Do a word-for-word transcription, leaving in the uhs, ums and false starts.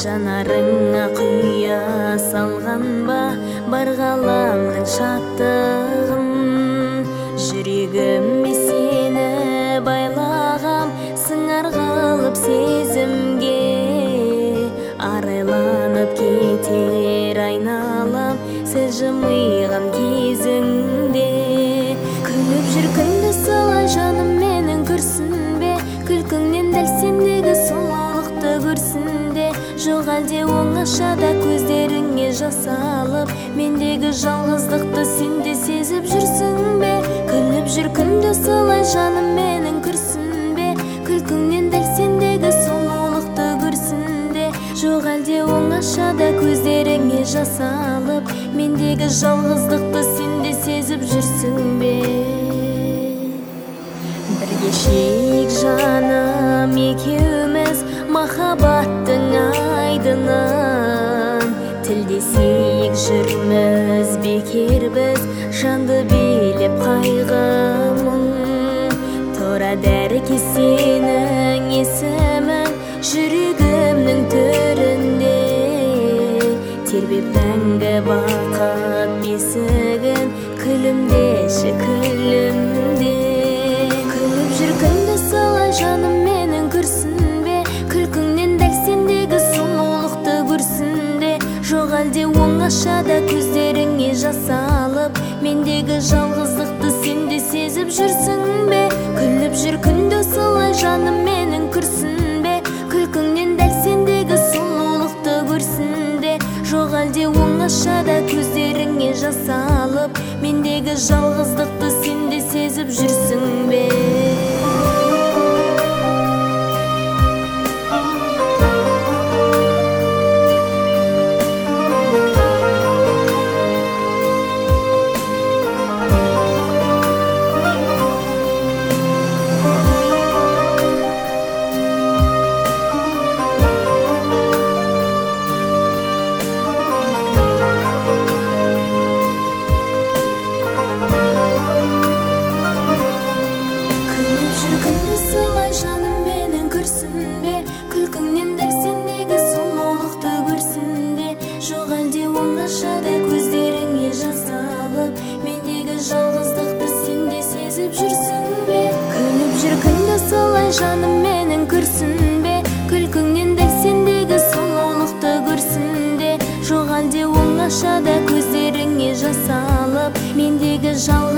жанарыңа құя салған ба бар ғаламның шаттығын. Жүрегіме сені байлағам, сыңар қылып сезімге, арайланып кетер айналам сіз жымиған кезіңде. Күліп жүр күнді солай жаным менің күрсінбе, күлкіңнен дәл сендегі сұлулықты көрсінде. Жоқ әлде оңашада көздеріңе жас алып, мендегі жалғыздықты сенде сезіп жүрсің бе? Күліп жүр күнді солай жаным менің күрсінбе, күлкіңнен дәл сендегі сұлулықты көрсінде. Жоқ әлде оңашада көздеріңе жас алып, мендегі жалғыздықты сенде сезіп жүрсің бе? Бірге шейік жаным екеуміз махаббаттың айдынын, тілдесейік жүрміз бекер біз, жанды билеп қайғымын. Тұрады әрке сенің есімің жүрегімнің төрінде, тербеп мәңгі бақыт бесігін күлімдеші күлімде. Күліп жүр күнді солай жаным менің күрсінбе, күлкіңнен дәл сендегі сұлулықты көрсінде. Жоқ әлде оңашада көздеріңе жас алып, мендегі жалғыздықты сенде сезіп жүрсің бе? Күліп жүр күнді солай жаным менің күрсінбе, күлкіңнен дәл сендегі сұлулықты көрсінде. Жоқ әлде оңашада көздеріңе жас алып, мендегі жалғыздықты сенде сезіп жүрсің бе? Оңашада көздеріңе жас алып, мендегі жалғыздықты сенде сезіп жүрсің бе? Күліп жүр күнді солай жаным менің күрсінбе, күлкіңнен дәл сендегі сұлулықты көрсінде. Жоқ әлде оңашада көздеріңе жас алып, мендегі жалғыздықты